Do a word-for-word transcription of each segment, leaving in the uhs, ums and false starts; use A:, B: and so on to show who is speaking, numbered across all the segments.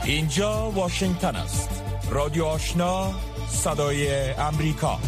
A: اینجا واشنگتن است. رادیو آشنا، صدای امریکا.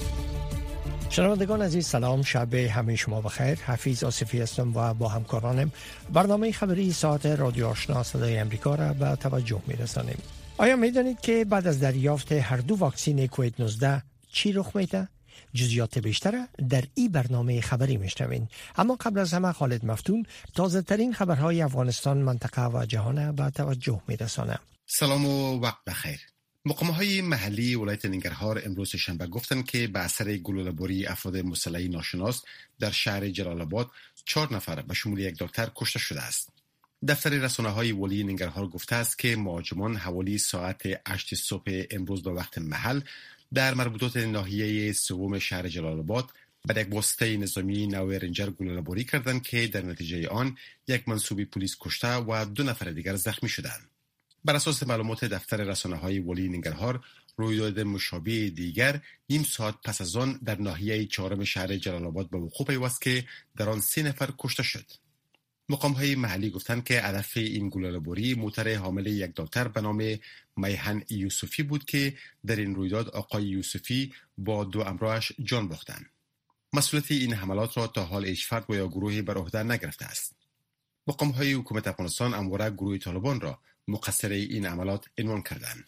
B: شنوندگان عزیز سلام، شب همه شما بخیر. حفیظ آصفی هستم و با همکارانم برنامه خبری ساعت رادیو آشنا صدای امریکا را به توجه می‌رسانیم. آیا می‌دانید که بعد از دریافت هر دو واکسن کووید نوزده چی رخ میده؟ جزئیات بیشتر در این برنامه خبری میشنوین. اما قبل از همه خالد مفتون تازه ترین خبرهای افغانستان، منطقه و جهان به توجه می‌رسانه.
C: سلام و وقت بخیر. مقام‌های محلی ولایت ننگرهار امروز شنبه گفتند که به اثر گلوله‌باری افراد مسلح ناشناس در شهر جلال آباد چهار نفر به شمول یک دکتر کشته شده است. دفتر رسانه‌های ولی ننگرهار گفته است که مهاجمان حوالی ساعت هشت صبح امروز به وقت محل در مربوطات ناحیه سوم شهر جلال آباد به یک واسطه نظامی نوع رنجر گلوله‌باری کردند که در نتیجه آن یک منصوب پلیس کشته و دو نفر دیگر زخمی شدند. بر اساس معلومات دفتر رسانه‌های ولی ننگرهار، رویداد مشابه دیگر نیم ساعت پس از آن در ناحیه چهارم شهر جلال آباد به وقوع پیوست که در آن سه نفر کشته شد. مقام‌های محلی گفتند که هدف این گلوله‌باری موتر حامل یک دکتر به نام میهن یوسفی بود که در این رویداد آقای یوسفی با دو همراهش جان باختند. مسئولیت این حملات را تا حال هیچ فرد و یا گروهی بر عهده نگرفته است. مقام‌های حکومت افغانستان همواره گروه طالبان را مقصر این عملات عنوان کردند.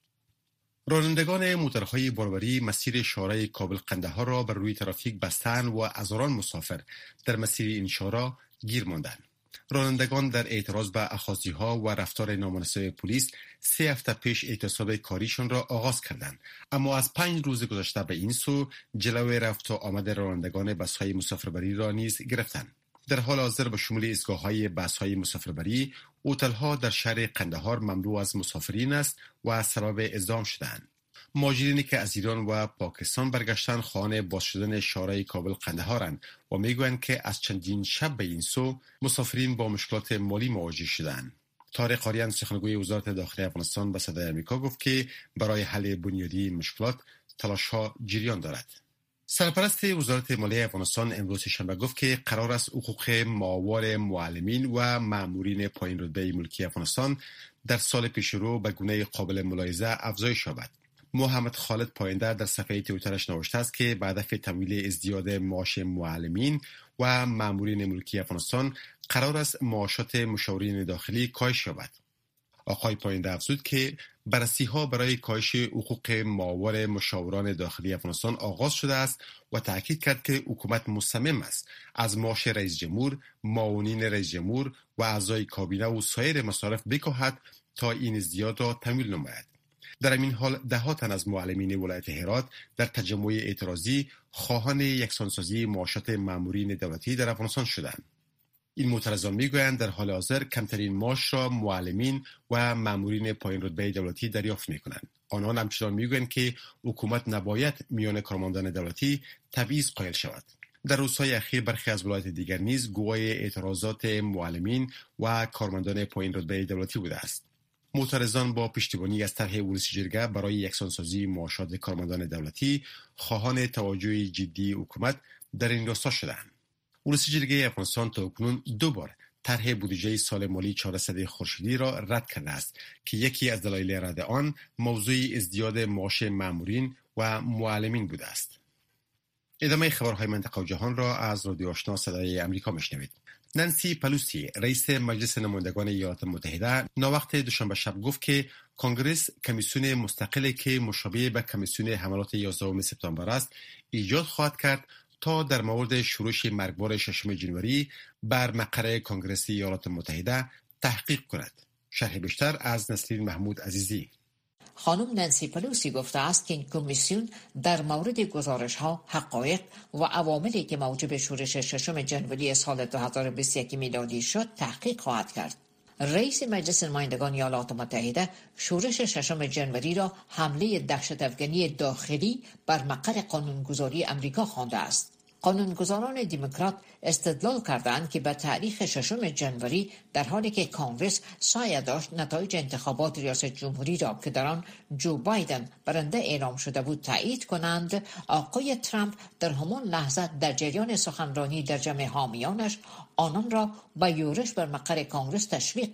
C: رانندگان موترهای باربری مسیر شارع کابل قندهار را بر روی ترافیک بستند و هزاران مسافر در مسیر این شارع گیر ماندند. رانندگان در اعتراض به اخاذی‌ها و رفتار نامناسب پلیس سه هفته پیش اعتصاب کاریشان را آغاز کردند، اما از پنج روز گذشته به این سو جلوی رفت و آمد رانندگان بس‌های مسافربری را نیز گرفتند. در حال حاضر به شمول ایستگاه‌های بس‌های مسافربری، هتل‌ها در شهر قندهار مملو از مسافرین است و سبب ازدحام شدند. مهاجرینی که از ایران و پاکستان برگشتند خواهان باز شدن شارع کابل قندهارند و میگویند که از چندین شب به این سو مسافرین با مشکلات مالی مواجه شدند. طارق قاریان سخنگوی وزارت داخلی افغانستان به صدای آمریکا گفت که برای حل بنیادی این مشکلات تلاش‌ها جریان دارد. سرپرست وزارت مالیه افغانستان امروز شنبه گفت که قرار است حقوق معاور معلمین و مامورین پایین رتبه ملکی افغانستان در سال پیش رو به گونه قابل ملاحظه افزایش یابد. محمد خالد پاینده در صفحه توییترش نوشته است که به هدف تمویل ازدیاد معاش معلمین و مامورین ملکی افغانستان قرار است معاشات مشاورین داخلی کاهش یابد. آقای پاینده افزود که بررسی‌ها برای کاهش حقوق معاور مشاوران داخلی افغانستان آغاز شده است و تاکید کرد که حکومت مصمم است از معاش رئیس جمهور، معاونین رئیس جمهور و اعضای کابینه و سایر مصارف بکاهد تا این ازدیاد را تمویل نماید. در این حال ده ها تن از معلمین ولایت هرات در تجمع اعتراضی خواهان یکسانسازی معاشات مامورین دولتی در افغانستان شدند. این معترضان میگویند در حال حاضر کمترین معاش را معلمین و مامورین پایین رتبه دولتی دریافت میکنند. آنان همچنان میگویند که حکومت نباید میان کارمندان دولتی تبعیض قائل شود. در روزهای اخیر برخی از ولایات دیگر نیز گواه اعتراضات معلمین و کارمندان پایین رتبه دولتی بوده است. معترضان با پشتیبانی از طرح ولسی جرگه برای یکسانسازی معاشات کارمندان دولتی خواهان توجه جدی حکومت در این راستا شدند. ولسی جرگه افغانستان تاکنون دو بار طرح بودجه سال مالی چهارصد خورشیدی را رد کرده است که یکی از دلایل رد آن موضوع ازدیاد معاش مامورین و معلمین بوده است. ادامه خبرهای منطقه و جهان را از رادیو آشنا صدای امریکا میشنوید. نانسی پلوسی رئیس مجلس نمایندگان ایالات متحده ناوقت دوشنبه شب گفت که کنگره کمیسیون مستقلی که مشابه به کمیسیون حملات یازدهم سپتامبر است ایجاد خواهد کرد تا در مورد شورش مرگبار ششم جنوری بر مقر کنگره ایالات متحده تحقیق کند. شرح بیشتر از نسرین محمود عزیزی.
D: خانم نانسی پلوسی گفته است که این کمیسیون در مورد گزارش‌ها، حقایق و عواملی که موجب شورش ششم جنوری سال دو هزار و بیست و یک میلادی شد تحقیق خواهد کرد. رئیس مجلس نمایندگان ایالات متحده شورش ششم جنوری را حمله دهشت افغانی داخلی بر مقر قانونگذاری امریکا خوانده است. قانونگذاران دموکرات استدلال کردند که به تاریخ ششم جنوری در حالی که کنگره سعی داشت نتایج انتخابات ریاست جمهوری را که در آن جو بایدن برنده اعلام شده بود تایید کنند، آقای ترامپ در همان لحظه در جریان سخنرانی در جمع حامیانش آنان را به یورش بر مقر کنگره تشویق کرد.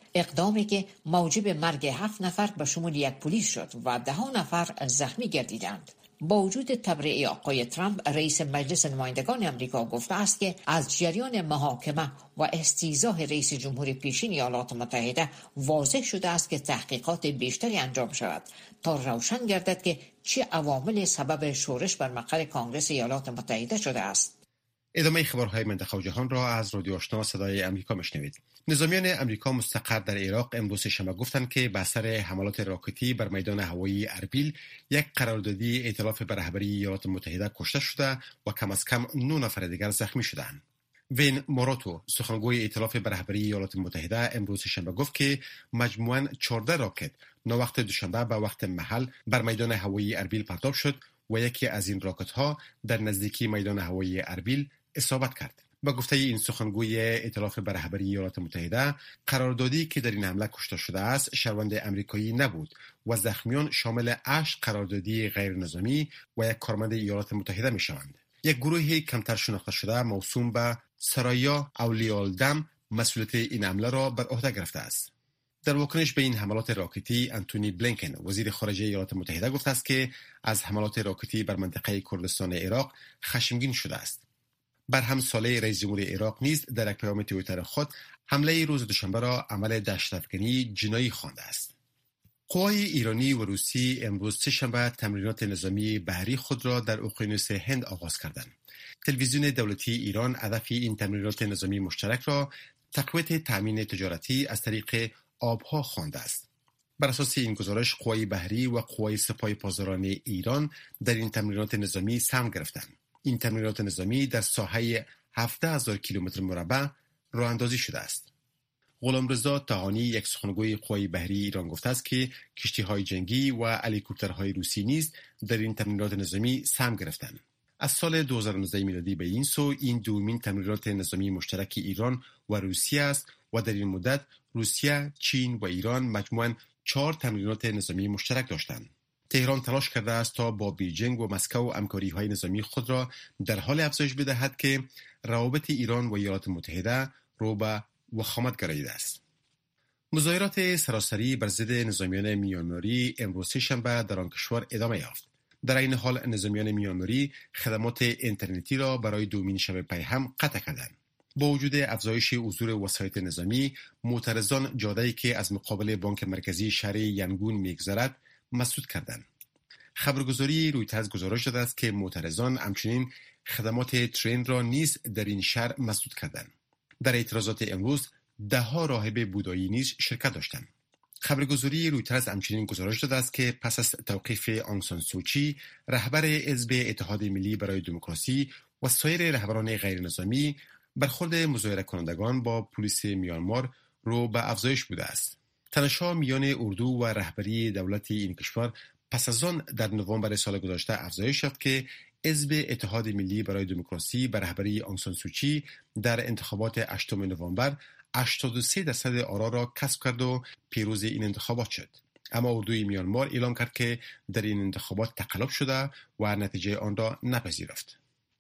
D: اقدامی که موجب مرگ هفت نفر به شمول یک پلیس شد و ده نفر زخمی گردیدند. با وجود تبرئه آقای ترامپ، رئیس مجلس نمایندگان امریکا گفته است که از جریان محاکمه و استیضاح رئیس جمهور پیشین ایالات متحده واضح شده است که تحقیقات بیشتری انجام شود تا روشن گردد که چه عوامل سبب شورش بر مقر کنگره ایالات متحده شده است.
C: ادامه خبرهای منطقه و جهان را از رادیو آشنا صدای امریکا میشنوید. نظامیان امریکا مستقر در عراق امروز شنبه گفتند که به اثر حملات راکتی بر میدان هوایی اربیل یک قراردادی ائتلاف به رهبری ایالات متحده کشته شده و کم از کم نه نفر دیگر زخمی شدند. وین موراتو، سخنگوی ائتلاف به رهبری ایالات متحده، امروز شنبه گفت که مجموعاً چهارده راکت ناوقت دوشنبه به وقت محل بر میدان هوایی اربیل پرتاب شد و یکی از این راکت ها در نزدیکی میدان هوایی اربیل اصابت کرد. با گفته این سخنگوی ائتلاف به رهبری ایالات متحده، قراردادی که در این حمله کشته شده است شهروند امریکایی نبود و زخمیان شامل هشت قراردادی غیر نظامی و یک کارمند ایالات متحده می شوند. یک گروه کمتر شناخته شده موسوم به سرایا اولیالدم مسئولیت این حمله را بر عهده گرفته است. در واکنش به این حملات راکتی، انتونی بلینکن، وزیر خارجه ایالات متحده، گفته است که از حملات راکتی بر منطقه کردستان عراق خشمگین شده است. بر همساله رئیس جمهور عراق نیز در یک پیام توییتر خود حمله روز دوشنبه را عمل دهشت‌افکنی جنایی خوانده است. قوای ایرانی و روسی امروز سه‌شنبه تمرینات نظامی بحری خود را در اقیانوس هند آغاز کردند. تلویزیون دولتی ایران هدف این تمرینات نظامی مشترک را تقویت تامین تجارتی از طریق آبها خوانده است. بر اساس این گزارش، قوای بحری و قوای سپاه پاسداران ایران در این تمرینات نظامی سهم گرفتند. این تمرینات نظامی در ساحه هفده هزار کیلومتر مربع راه اندازی شده است. غلامرضا طحانی، یک سخنگوی قوای بحری ایران، گفته است که کشتی‌های جنگی و هلیکوپترهای روسی نیز در این تمرینات نظامی سهم گرفتند. از سال دو هزار و نوزده میلادی به این سو این دومین تمرینات نظامی مشترک ایران و روسیه است و در این مدت روسیه، چین و ایران مجموعاً چهار تمرینات نظامی مشترک داشتند. تهران تلاش کرده است تا با بیجینگ و مسکو همکاری‌های نظامی خود را در حال افزایش بدهد که روابط ایران و ایالات متحده رو به وخامت گراییده است. مظاهرات سراسری بر ضد نظامیان میانماری امروز سه‌شنبه در آن کشور ادامه یافت. در این حال نظامیان میانماری خدمات اینترنتی را برای دومین شب پی هم قطع کردند. با وجود افزایش حضور وسایط نظامی، معترضان جاده‌ای که از مقابل بانک مرکزی شهر ینگون می‌گذرد مسدود کردند. خبرگزاری رویترز گزارش داده است که معترضان همچنین خدمات ترین را نیز در این شهر مسدود کردند. در اعتراضات امروز ده ها راهب بودایی نیز شرکت داشتند. خبرگزاری رویترز همچنین گزارش داده است که پس از توقیف آنگ سان سوچی، رهبر حزب اتحاد ملی برای دموکراسی و سایر رهبران غیر نظامی، برخورد مظاهره کنندگان با پلیس میانمار رو به افزایش بوده است. تنش‌ها میان اردو و رهبری دولت این کشور پس از آن در نوامبر سال گذشته افزایش یافت که حزب اتحاد ملی برای دموکراسی به رهبری آنگ سان سوچی در انتخابات هشتم نوامبر هشتاد و سه درصد آرا را کسب کرد و پیروز این انتخابات شد. اما اردوی میانمار اعلام کرد که در این انتخابات تقلب شده و نتیجه آن را نپذیرفت.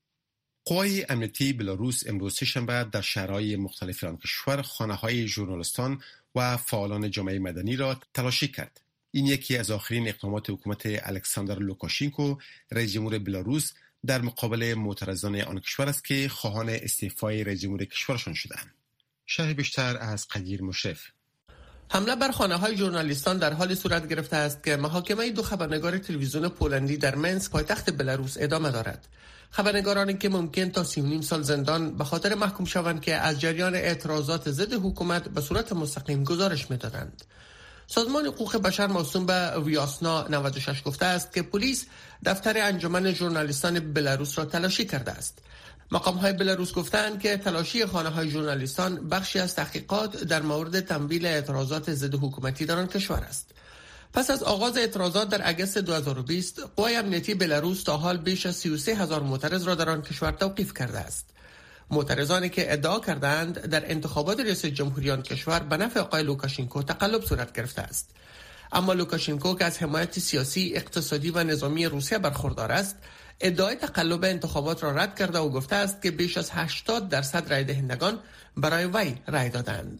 C: قوای امنیتی بلاروس امروز سه‌شنبه در شهرهای مختلف آن کشور خانه‌های ژورنالیستان و فعالان جامعه مدنی را تلاشی کرد. این یکی از آخرین اقدامات حکومت الکساندر لوکاشینکو، رئیس جمهور بلاروس، در مقابل معترضان آن کشور است که خواهان استعفای رئیس جمهور کشورشان شدند. شرح بیشتر از قدیر مشرف.
E: حمله بر خانه‌های ژورنالیستان در حال صورت گرفته است که محاکمه دو خبرنگار تلویزیون پولندی در منسک، پایتخت بلاروس، ادامه دارد. خبرنگارانی که ممکن تا سی و نیم سال زندان به خاطر محکوم شوند که از جریان اعتراضات ضد حکومت به صورت مستقیم گزارش می‌دادند. سازمان حقوق بشر موسوم به ویاسنا نود و شش گفته است که پلیس دفتر انجمن ژورنالیستان بلاروس را تلاشی کرده است. مقام‌های بلاروس گفتند که تلاشی خانه‌های ژورنالیستان بخشی از تحقیقات در مورد تمویل اعتراضات ضد حکومتی در آن کشور است. پس از آغاز اعتراضات در اگست دو هزار و بیست، قوای امنیتی بلاروس تا حال بیش از سی و سه هزار معترض را در آن کشور توقیف کرده است. معترضانی که ادعا کردند در انتخابات ریاست جمهوری آن کشور به نفع آقای لوکاشنکو تقلب صورت گرفته است. اما لوکاشنکو که از حمایت سیاسی، اقتصادی و نظامی روسیه برخوردار است، ادعای تقلب انتخابات را رد کرده و گفته است که بیش از هشتاد درصد رای دهندگان برای وی رای دادند.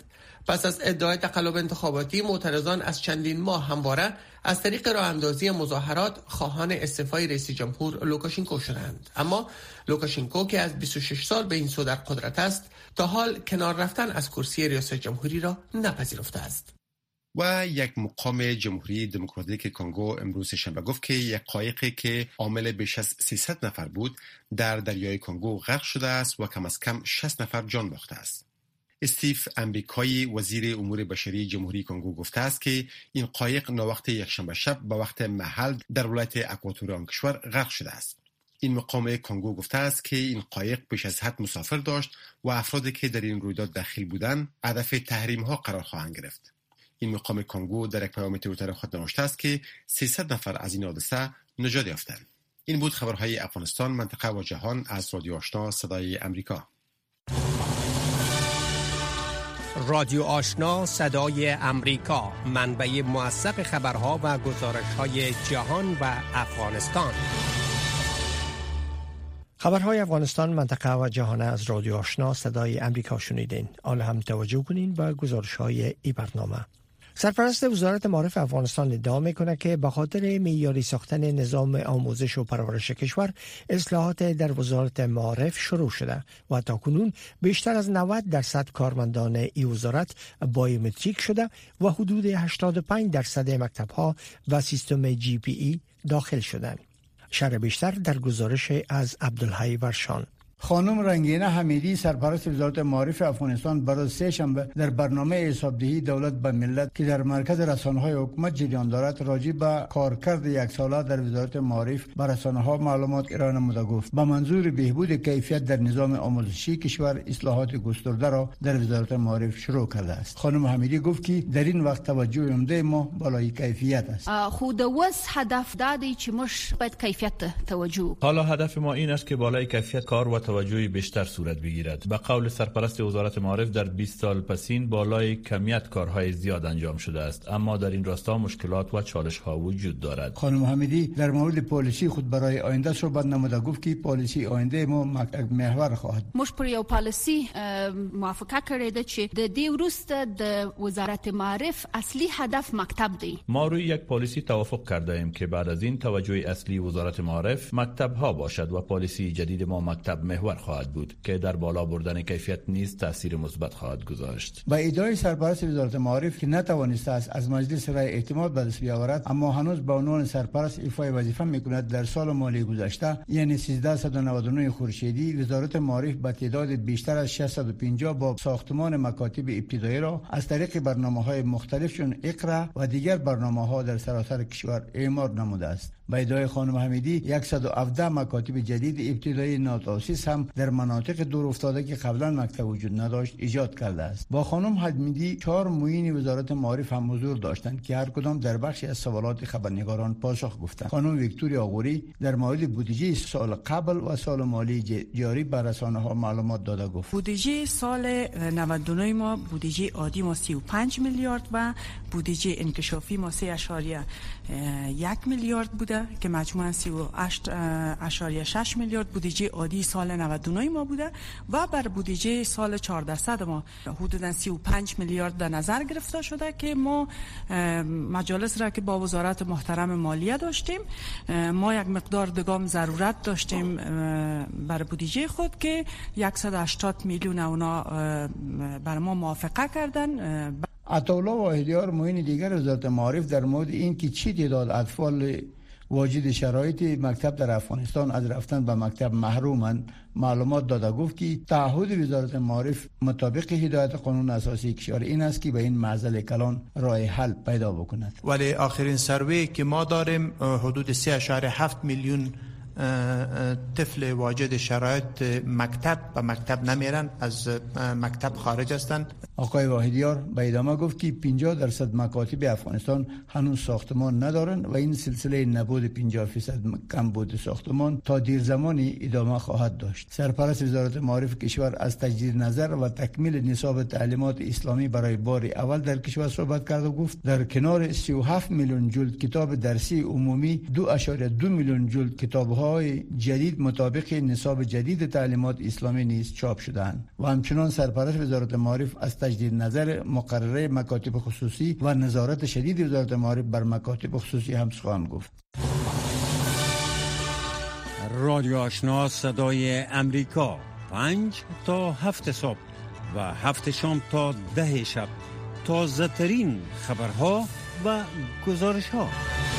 E: پس از ادعای تقلب انتخاباتی، معترضان از چندین ماه همواره از طریق راه اندازی مظاهرات خواهان استعفای رئیس جمهور لوکاشنکو شدند. اما لوکاشنکو که از بیست و شش سال به این سو در قدرت است، تا حال کنار رفتن از کرسی ریاست جمهوری را نپذیرفته است.
C: و یک مقام جمهوری دموکراتیک کنگو امروز شنبه گفت که یک قایقی که حامل بیش از سیصد نفر بود در دریای کنگو غرق شده است و کم از کم شصت نفر جان باخته است. استیف امبیکایی وزیر امور بشری جمهوری کنگو گفته است که این قایق ناوقت یکشنبه شب به وقت محل در ولایت اکواتور آن کشور غرق شده است. این مقام کنگو گفته است که این قایق بیش از حد مسافر داشت و افرادی که در این رویداد داخل بودند هدف تحریم ها قرار خواهند گرفت. این مقام کنگو در یک پیام توییتر خود نوشته است که سیصد نفر از این حادثه نجات یافتند. این بود خبرهای افغانستان، منطقه و جهان از رادیو آشنا صدای امریکا.
B: رادیو آشنا صدای امریکا، منبع موثق خبرها و گزارش‌های جهان و افغانستان. خبرهای افغانستان، منطقه و جهان از رادیو آشنا صدای امریکا شنیدین. حالا هم توجه کنین به گزارش‌های این برنامه. سرپرست وزارت معارف افغانستان ادعا میکنه که به خاطر معیاری ساختن نظام آموزش و پرورش کشور، اصلاحات در وزارت معارف شروع شده و تاکنون بیشتر از نود درصد کارمندان این وزارت بایومتریک شده و حدود هشتاد و پنج درصد مکتب‌ها و سیستم جی پی ای داخل شدند. شرح بیشتر در گزارش از عبدالحی ورشان.
F: خانم رنگینه حمیدی سرپرست وزارت معارف افغانستان برای سه شنبه در برنامه حسابدهی دولت به ملت که در مرکز رسانه‌های حکومت جریان دارد راجع به کارکرد یک ساله در وزارت معارف به رسانه‌ها معلومات ارائه نموده گفت با منظور بهبود کیفیت در نظام آموزشی کشور اصلاحات گسترده را در وزارت معارف شروع کرده است. خانم حمیدی گفت که در این وقت توجه عمده ما بالای کیفیت است.
G: خود وس هدف دادی چې مش باید کیفیت توجه.
H: حالا هدف ما این است که بالای کیفیت کار و توجهی بیشتر صورت بگیرد. به قول سرپرست وزارت معارف در بیست سال پسین بالای کمیت کارهای زیاد انجام شده است، اما در این راستا مشکلات و چالش ها وجود دارد.
F: خانم حمیدی در مورد پالیسی خود برای آینده صحبت نموده گفت که پالیسی آینده ما محور خواهد.
G: مش پر یو پالیسی موافقه کړې چې د دې وروسته د وزارت معارف اصلي هدف مکتب دی.
H: ما روی یک پالیسی توافق کرده ایم که بعد از این توجه اصلی وزارت معارف مکتب ها باشد و پالیسی جدید ما مکتب محور خواهد بود که در بالا بردن کیفیت نیز تاثیر مثبت خواهد گذاشت.
F: با ادعای سرپرست وزارت معارف که نتوانسته است از مجلس رای اعتماد به دست بیاورد، اما هنوز به عنوان سرپرست ایفای وظیفه میکند، در سال مالی گذشته یعنی سیزده و نود و نه خورشیدی وزارت معارف به تعداد بیشتر از ششصد و پنجاه با ساختمان مکاتب ابتدایی را از طریق برنامه‌های مختلف چون اقرا و دیگر برنامه‌ها در سراسر کشور اعمار نموده است. با ادعای خانم حمیدی صد و هفده مکاتب جدید ابتدایی نوتاسیس هم در مناطق دور افتاده که قبلا مکتب وجود نداشت ایجاد کرده است. با خانم حمیدی چهار معین وزارت معارف هم حضور داشتند که هر کدام در بخشی از سوالات خبرنگاران پاسخ گفتند. خانم ویکتوریا آغوری در مورد بودجه سال قبل و سال مالی جاری بر رسانه‌ها معلومات داده گفت.
I: بودجه سال نود و نه ما بودجه عادی ما سی و پنج میلیارد و بودجه انکشافی ما سه اشاریه یک میلیارد بوده که مجموعاً سی و هشت اشاریه شش میلیارد بودجه عادی سال نود و نه ما بوده و بر بودجه سال چهاردهصد ما حدوداً سی و پنج میلیارد در نظر گرفته شده که ما مجالس را که با وزارت محترم مالیه داشتیم، ما یک مقدار دگام ضرورت داشتیم بر بودجه خود که صد و هشتاد میلیون اونا بر ما موافقه کردن.
F: عطاالله واحدیار معین دیگر وزارت معارف در مورد این که چی تعداد اطفال واجد شرایط مکتب در افغانستان از رفتن به مکتب محرومند معلومات داده گفت که تعهد وزارت معارف مطابق هدایت قانون اساسی کشور این است که به این معضل کلان راه حل پیدا بکند.
J: ولی آخرین سروی که ما داریم حدود سه و هفت میلیون طفل واجد شرایط مکتب و مکتب نمیرن، از مکتب خارج هستند.
F: آقای واحدیار به ادامه گفت که پنجاه درصد مکاتب افغانستان هنوز ساختمان ندارند و این سلسله نبود پنجاه درصد کمبود ساختمان تا دیر زمانی ادامه خواهد داشت. سرپرست وزارت معارف کشور از تجدید نظر و تکمیل نصاب تعلیمات اسلامی برای بار اول در کشور صحبت کرد و گفت در کنار سی و هفت میلیون جلد کتاب درسی عمومی دو اشاریه دو میلیون جلد کتاب‌های جدید مطابق نصاب جدید تعلیمات اسلامی نیز چاپ شدند و همچنان سرپرست وزارت معارف از تجدید نظر مقرره مکاتب خصوصی و نظارت شدید وزارت معارف بر مکاتب خصوصی هم سخن گفت.
K: رادیو آشنا صدای امریکا، پنج تا هفت صبح و هفت شام تا ده شب، تازه ترین خبرها و گزارش ها.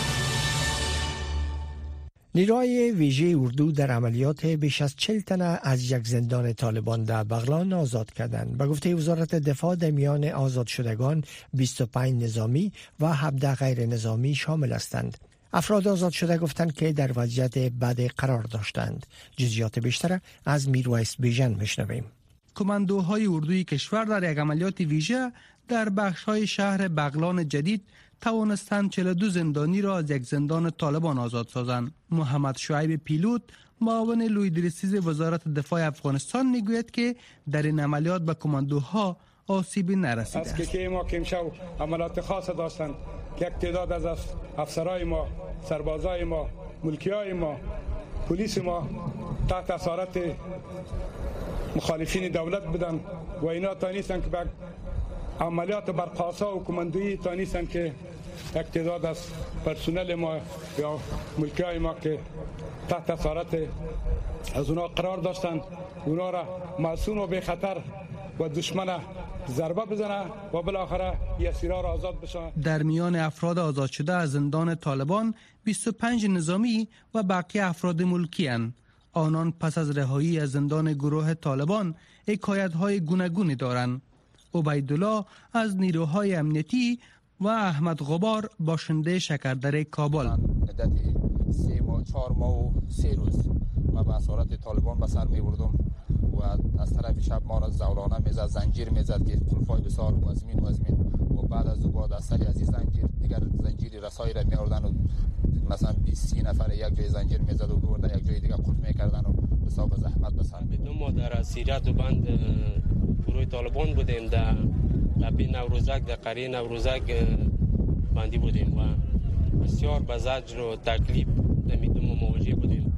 B: نیروهای ویژه اردو در عملیات بیش از چهل تن از یک زندان طالبان در بغلان آزاد کردند. به گفته وزارت دفاع در میان آزاد شدگان بیست و پنج نظامی و هفده غیر نظامی شامل هستند. افراد آزاد شده گفتند که در وضعیت بد قرار داشتند. جزئیات بیشتر از میرویس بیژن میشنویم.
L: کماندوهای اردوی کشور در یک عملیات ویژه در بخش‌های شهر بغلان جدید توانستند چهل و دو زندانی را از یک زندان طالبان آزاد سازند. محمد شعیب پیلوت، معاون لویدرسیز وزارت دفاع افغانستان، میگوید که در این عملیات به کماندوها آسیبی نرسیده است.
M: از که ما کمشو عملیات خاص داشتند که یک تعداد از افسرای ما، سربازای ما، ملکیای ما، پلیس ما تحت اسارت مخالفین دولت بودند و اینا تانیستند که به عملیات برقاسا و کماندویی تانیستند که یک تعداد از پرسنل ما یا ملکیای ما که تحت اسارت از اونا قرار داشتند اونا را معصوم و بی خطر و دشمن ضربه بزنه و بالاخره اسیرا را آزاد بشه.
L: در میان افراد آزاد شده از زندان طالبان بیست و پنج نظامی و بقیه افراد ملکی اند. آنان پس از رهایی از زندان گروه طالبان حکایت‌های گوناگونی دارند. عبیدالله از نیروهای امنیتی و احمد غبار باشنده شکردره کابل.
N: مدت سه ماه چهار ماه و سه روز ما به اسارت طالبان به سر می‌بردم و از طرف شب ما را زولانه میزد، زنجیر میزد که قلفای بسار و ازمین و ازمین و بعد از او بعد از سری از این زنجیر دیگر زنجیری رسایی را می‌آوردن و مثلا بیست نفر یک جای زنجیر میزد و برده یک جای دیگه قلف میکردن و حساب زحمت بسن.
O: بدون ما در اسیرت و بند گروه طالبان بودیم، در لبی نوروزک در قریه نوروزک بندی بودیم و بسیار به زجر و تکلیف در میدون مواجه بودیم.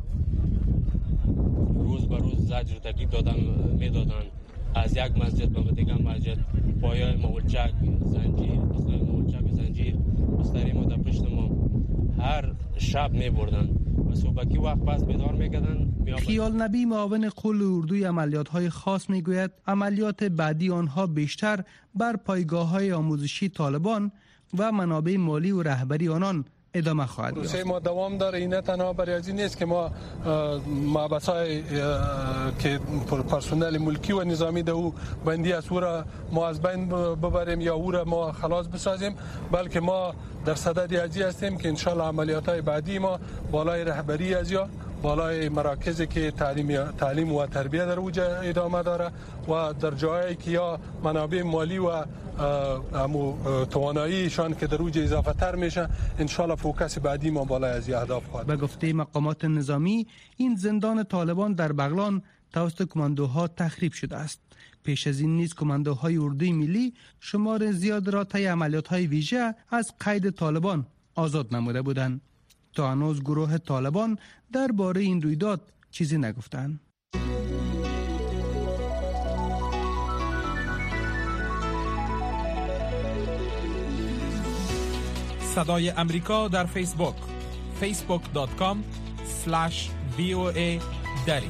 O: روز به روز زجر و تکلیف دادن میدادن، از یک مسجد به دیگر مسجد، پایای مولچک زنجیر، بستر مولچک زنجیر، بستری ما در پشت ما هر شب می بردن و صبحکی وقت پس بیدار می کردن.
L: خیال نبی، معاون قول اردوی عملیات های خاص می گوید عملیات بعدی آنها بیشتر بر پایگاه های آموزشی طالبان و منابع مالی و رهبری آنان ادامه خواهد یافت.
M: ما دوام داره. این تنها برای از این نیست که ما محبسای که پرسنل ملکی و نظامی ده او بندی است او را ما از بین ببریم یا او را ما خلاص بسازیم، بلکه ما در صدد ازی هستیم که انشالله عملیات های بعدی ما بالای رهبری ازیا، بالای مراکزی که تعلیم تعلیم و تربیت در اوجا ادامه داره و در جایی که یا منابع مالی و امو تواناییشان که در اوجا اضافه تر میشه، انشالله فوکس بعدی ما بالای از اهداف خواهد.
L: به گفته مقامات نظامی، این زندان طالبان در بغلان توسط کماندوها تخریب شده است. پیش از این نیز کماندوهای اردوی ملی شمار زیاد را طی عملیات‌های ویژه از قید طالبان آزاد نموده بودند. تا هنوز گروه طالبان درباره این رویداد چیزی نگفتند.
A: صدای امریکا در فیسبوک فیسبوک دات کام اسلش وی او ای دری.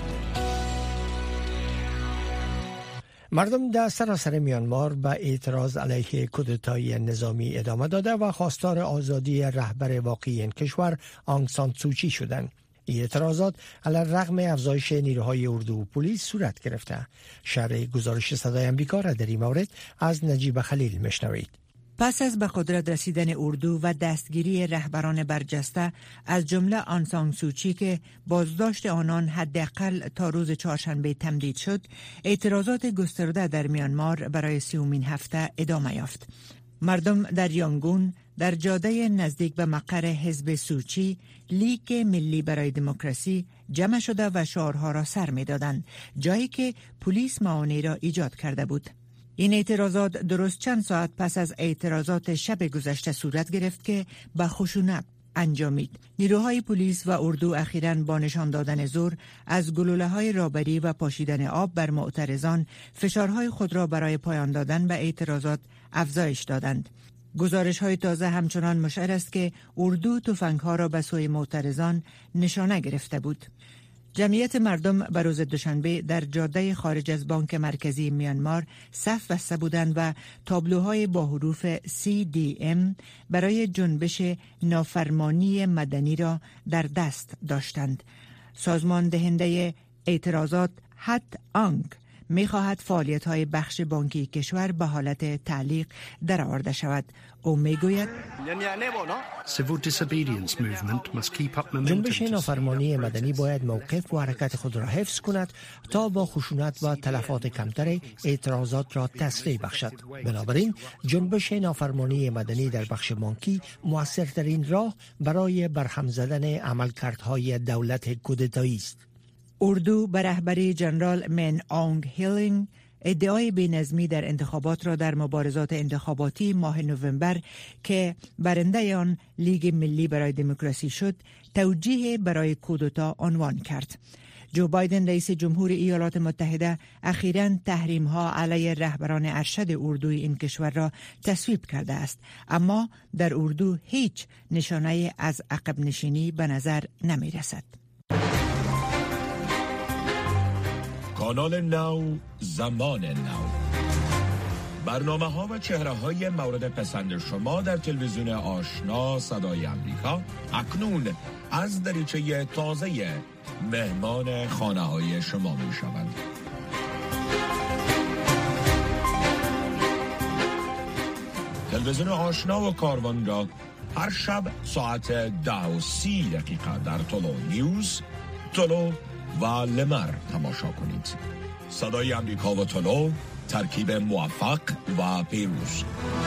B: مردم در سراسر میانمار به اعتراض علیه کودتای نظامی ادامه داده و خواستار آزادی رهبر واقعی این کشور آنگ سان سوچی شدند. این اعتراضات علی رغم افزایش نیروهای اردو و پلیس صورت گرفته. شرح گزارش صدای امریکا را در این مورد از نجیب خلیل میشنوید.
P: پس از به قدرت رسیدن اردو و دستگیری رهبران برجسته از جمله آن سان سوچی که بازداشت آنان حداقل تا روز چهارشنبه تمدید شد، اعتراضات گسترده در میانمار برای سیومین هفته ادامه یافت. مردم در یانگون در جاده نزدیک به مقر حزب سوچی، لیگ ملی برای دموکراسی، جمع شده و شعارها را سر می‌دادند، جایی که پلیس معانی را ایجاد کرده بود. این اعتراضات درست چند ساعت پس از اعتراضات شب گذشته صورت گرفت که به خشونت انجامید. نیروهای پلیس و اردو اخیراً با نشان دادن زور از گلوله‌های رابری و پاشیدن آب بر معترضان فشارهای خود را برای پایان دادن به اعتراضات افزایش دادند. گزارش‌های تازه همچنان مشعر است که اردو تفنگ‌ها را به سوی معترضان نشانه گرفته بود. جمعیت مردم به روز دوشنبه در جاده خارج از بانک مرکزی میانمار صف بسته بودند و تابلوهای با حروف سی دی ام برای جنبش نافرمانی مدنی را در دست داشتند. سازمان دهنده اعتراضات هات آنگ می خواهد فعالیت های بخش بانکی کشور به حالت تعلیق درآورده شود. او می گوید
B: جنبش نافرمانی مدنی باید موقف و حرکت خود را حفظ کند تا با خشونت و تلفات کمتر اعتراضات را تسریع بخشد. بنابراین جنبش نافرمانی مدنی در بخش بانکی مؤثرترین راه برای برهم زدن عملکردهای دولت کودتایی است.
P: اردو به رهبری جنرال من آنگ هیلینگ ادعای بی‌نظمی در انتخابات را در مبارزات انتخاباتی ماه نوامبر که برنده آن لیگ ملی برای دموکراسی شد توجیه برای کودتا عنوان کرد. جو بایدن رئیس جمهور ایالات متحده اخیراً تحریم‌ها علیه رهبران ارشد اردوی این کشور را تصویب کرده است، اما در اردو هیچ نشانه از عقب نشینی به نظر نمی رسد.
Q: کانال نو، زمان نو، برنامه ها و چهره های مورد پسند شما در تلویزیون آشنا صدای امریکا اکنون از دریچه تازه مهمان خانه های شما می شوند. تلویزیون آشنا و کاروان را هر شب ساعت ده و سی دقیقه در طلو نیوز، طلو و لمر تماشا کنید. صدای امریکا و طلو، ترکیب موفق و پیروز.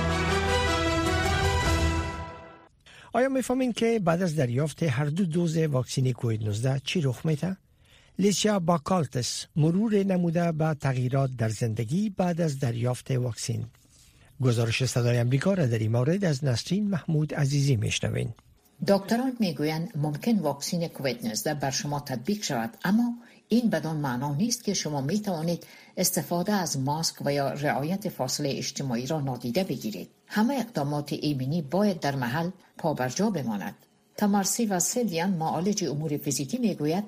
B: آیا می‌فهمین که بعد از دریافت هر دو دوز واکسن کووید نوزده چی رخ میده؟ لیسیا باکالتس مرور نموده به تغییرات در زندگی بعد از دریافت واکسن. گزارش صدای امریکا را در این مورد از نسرین محمود عزیزی میشنوین.
D: دکتران میگویند ممکن واکسن کووید نوزده بر شما تطبیق شود، اما این بدان معنا نیست که شما می توانید استفاده از ماسک و یا رعایت فاصله اجتماعی را نادیده بگیرید. همه اقدامات ایمنی باید در محل پابرجا بماند. تمارسی و سیلیان معالج امور فیزیکی میگوید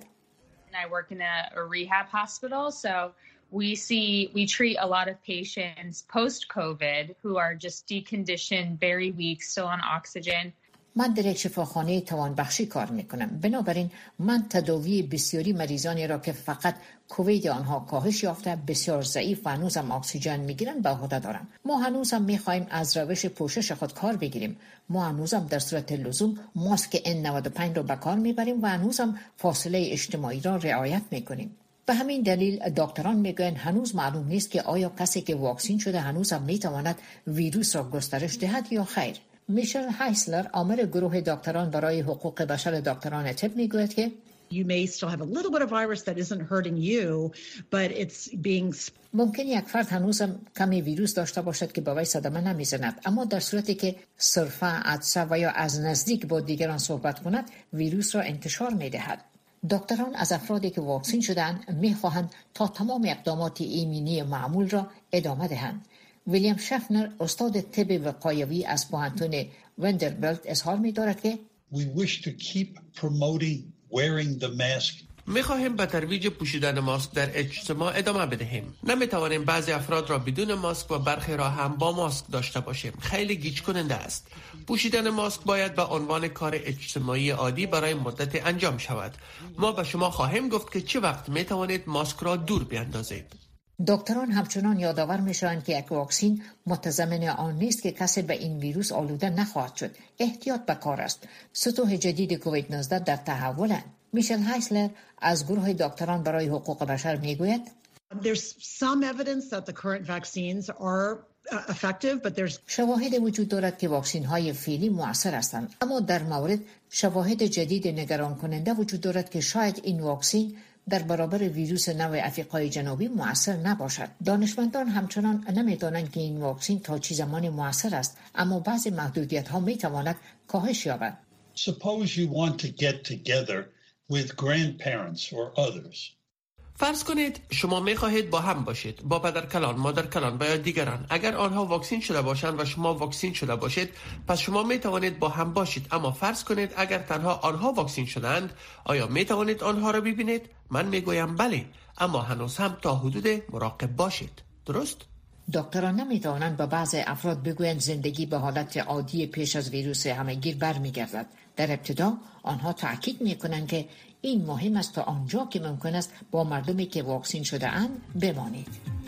R: I work in a, a rehab hospital, so we see we treat a lot of patients post COVID who are just deconditioned, very weak, still on oxygen.
D: من در یک شفاخانه توانبخشی کار میکنم. بنابراین من تداوی بسیاری مریضانی را که فقط کووید آنها کاهش یافته، بسیار ضعیف و هنوزم اکسیژن میگیرن به عهده دارم. ما هنوزم میخوایم از روش پوشش خود کار بگیریم. ما هنوزم در صورت لزوم ماسک ان نود و پنج را به کار میبریم و هنوزم فاصله اجتماعی را رعایت میکنیم. به همین دلیل دکتران میگویند هنوز معلوم نیست که آیا کسی که واکسن شده هنوزم میتواند ویروس را گسترش دهد یا خیر. میشل هایسلر عامل گروه دکتران برای حقوق بشر دکتران طب میگوید که
S: You may still have a little bit of virus that isn't hurting you, but it's being
D: ممکن یک فرد هنوزم کمی ویروس داشته باشد که به وی صدمه نمیزند، اما در صورتی که صرفا عطسه و یا از نزدیک با دیگران صحبت کند ویروس را انتشار میدهد. دکتران از افرادی که واکسن شدند میخواهند تا تمام اقدامات ایمنی معمول را ادامه دهند. ویلیام شفنر استاد طب وقایوی از پوهنتون وندربیلت اظهار می‌دارد که
T: We wish to keep promoting wearing the mask.
E: می‌خواهیم به ترویج پوشیدن ماسک در اجتماع ادامه بدهیم. نمی‌توانیم بعضی افراد را بدون ماسک و برخی را هم با ماسک داشته باشیم. خیلی گیج کننده است. پوشیدن ماسک باید به عنوان کار اجتماعی عادی برای مدت انجام شود. ما به شما خواهیم گفت که چه وقت می‌توانید ماسک را دور بیاندازید.
D: دکتران همچنان یادآور می‌شوند که یک واکسن متضمن آن نیست که کسی به این ویروس آلوده نخواهد شد. احتیاط به کار است. سطوح جدید کووید نوزده در تحولند. میشل هایسلر از گروه دکتران برای حقوق بشر میگوید
S: There's some evidence that the current vaccines are effective, but there's
D: شواهد وجود دارد که واکسن های فعلی مؤثر هستند، اما در مورد شواهد جدید نگران کننده وجود دارد که شاید این واکسن در برابر ویروس نو افریقای جنوبی مؤثر نباشد. دانشمندان همچنان نمی‌دانند که این واکسن تا چه زمانی مؤثر است، اما بعضی محدودیت‌ها می‌تواند کاهش یابد.
T: Suppose you want to get together with grandparents or others.
E: فرض کنید شما می خواهید با هم باشید، با پدر کلان، مادر کلان و یا دیگران. اگر آنها واکسین شده باشند و شما واکسین شده باشید، پس شما می توانید با هم باشید. اما فرض کنید اگر تنها آنها واکسین شدند، آیا می توانید آنها را ببینید؟ من می گویم بله، اما هنوز هم تا حدود مراقب باشید. درست؟
D: دکتران نمی توانند با بعض افراد بگویند زندگی به حالت عادی پیش از ویروس همهگیر برمیگردد. در ابتدا آنها تاکید می کنند که این مهم است تا آنجا که ممکن است با مردمی که واکسین شده اند بمانید.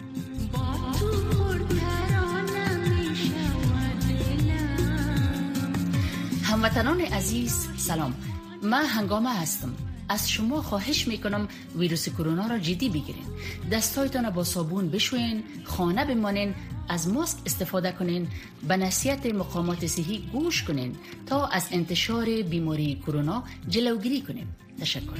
U: هموطنان عزیز سلام، من هنگامه هستم. از شما خواهش میکنم ویروس کرونا را جدی بگیرین. دستایتان با صابون بشوین، خانه بمانین، از ماسک استفاده کنین، به نصیحت مقامات صحی گوش کنین تا از انتشار بیماری کرونا جلوگیری کنین. تشکر.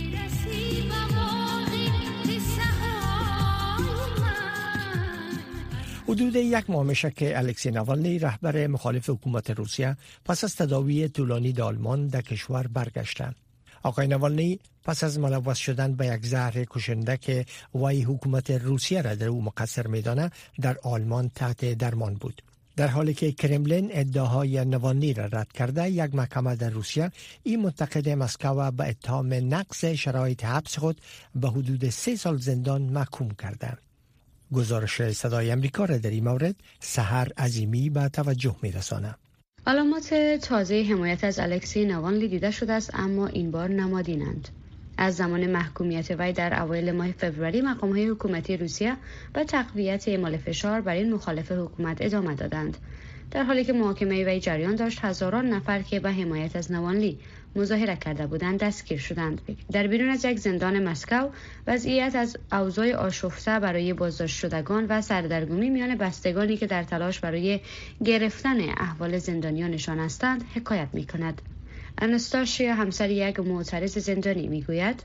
B: حدود یک ماه میشه که الکسی ناوالنی رهبر مخالف حکومت روسیه پس از تداوی طولانی در آلمان در کشور برگشتند. آقای ناوالنی پس از ملوث شدن به یک زهر کشنده که وی حکومت روسیه را در او مقصر میدانه در آلمان تحت درمان بود. در حالی که کرملین ادعاهای ناوالنی را رد کرده، یک محکمه در روسیه این منتقد مسکو به اتهام نقض شرایط حبس خود به حدود سه سال زندان محکوم کرده. گزارش صدای امریکا را در این مورد سحر عظیمی به توجه می‌رساند.
V: علامات تازه حمایت از الکسی ناوالنی دیده شده است، اما این بار نمادینند. از زمان محکومیت وی در اوایل ماه فوریه مقام‌های حکومتی روسیه به تقویت اعمال فشار بر این مخالف حکومت ادامه دادند. در حالی که محاکمه وی جریان داشت، هزاران نفر که به حمایت از ناوالنی مظاهره کرده بودند دستگیر شدند. در بیرون از یک زندان مسکو، وضعیت از اوضاع آشفته برای بازداشت شدگان و سردرگمی میان بستگانی که در تلاش برای گرفتن احوال زندانیانشان هستند حکایت می‌کند. اناستاشیا، همسر یک معترض زندانی، میگوید: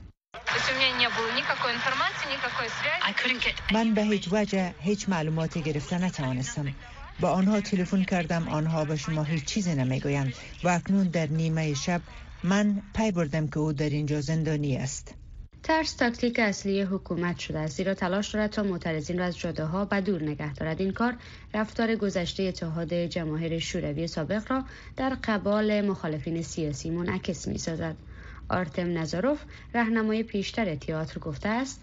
P: من به هیچ وجه هیچ معلوماتی گرفته نتوانستم. با آنها تلفن کردم، آنها به شما هیچ چیزی نمیگویند و اکنون در نیمه شب من پی بردم که او در اینجا زندانی است.
V: ترس تاکتیک اصلی حکومت شده است، زیرا تلاش دارد تا معترضین را از جاده ها به دور نگه دارد. این کار رفتار گذشته اتحاد جماهیر شوروی سابق را در قبال مخالفین سیاسی منعکس می سازد. آرتم نازاروف، راهنمای پیشتر تئاتر، گفته است: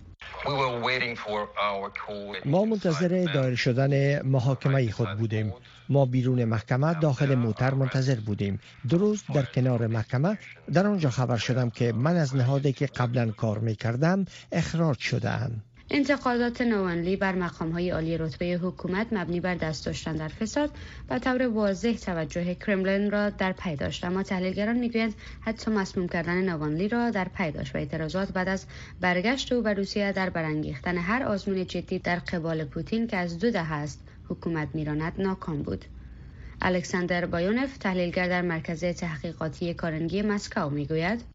B: ما منتظر دایر شدن محاکمه خود بودیم. ما بیرون محکمه داخل موتر منتظر بودیم. درست در کنار محکمه در آنجا خبر شدم که من از نهادی که قبلا کار می‌کردم اخراج شده‌ام.
V: انتقادات ناوالنی بر مقام‌های عالی رتبه حکومت مبنی بر دست داشتن در فساد به طور واضح توجه کرملین را در پی داشت، اما تحلیلگران میگویند حتی مسموم کردن ناوالنی را در پی داشت و اعتراضات بعد از برگشت او به روسیه در برانگیختن هر آزمون جدی در قبال پوتین که از دو دهه است حکومت میراند ناکام بود. الکساندر بایونف، تحلیلگر در مرکز تحقیقاتی کارنگی مسکو، میگوید: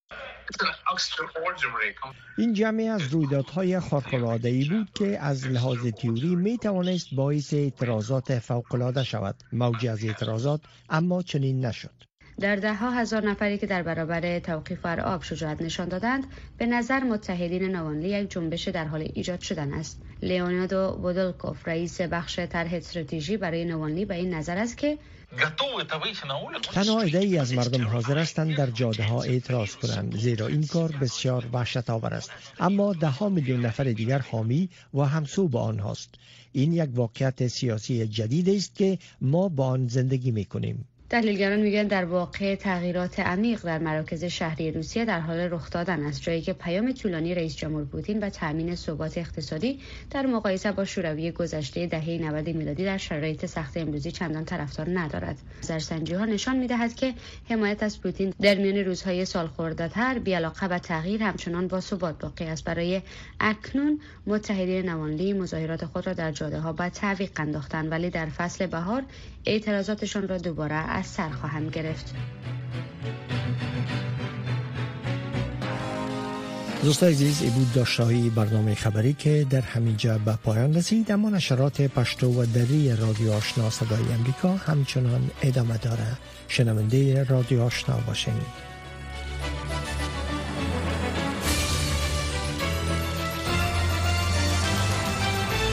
B: این جمعی از رویدادهای خارق‌العاده‌ای بود که از لحاظ تئوری می توانست باعث اعتراضات فوق‌العاده شود. موجی از اعتراضات اما چنین نشد.
V: در ده ها هزار نفری که در برابر توقیف ارعاب شجاعت نشان دادند، به نظر متحدین ناوالنی یک جنبش در حال ایجاد شدن است. لیونادو بودولکوف، رئیس بخش طرح استراتژی برای ناوالنی، به این نظر است که
B: تنها عده‌ای از مردم حاضر هستند در جاده ها اعتراض کنند، زیرا این کار بسیار وحشت آور است. اما ده ها میلیون نفر دیگر حامی و همسو با آنهاست. این یک واقعیت سیاسی جدید است که ما با آن زندگی می‌کنیم.
V: تحلیلگران میگن در واقع تغییرات عمیق در مراکز شهری روسیه در حال رخ دادن است، جایی که پیام طولانی رئیس جمهور پوتین و تأمین ثبات اقتصادی در مقایسه با شوروی گذشته دهه نود میلادی در شرایط سخت امروزی چندان طرفدار ندارد. نظرسنجی‌ها نشان می‌دهد که حمایت از پوتین در میان روزهای سالخورده‌تر بی‌علاقه به تغییر همچنان با ثبات باقی است. برای اکنون متحدین ناوالنی مظاهرات خود را در جاده‌ها به تعویق انداختند، ولی در فصل بهار اعتراضاتشان را دوباره از سر خواهند گرفت.
B: دوستان عزیز، ای بود داشته‌های برنامه خبری که در همینجا به پایان رسید، اما نشرات پشتو و دری رادیو آشنا صدای امریکا همچنان ادامه داره. شنونده رادیو آشنا باشین.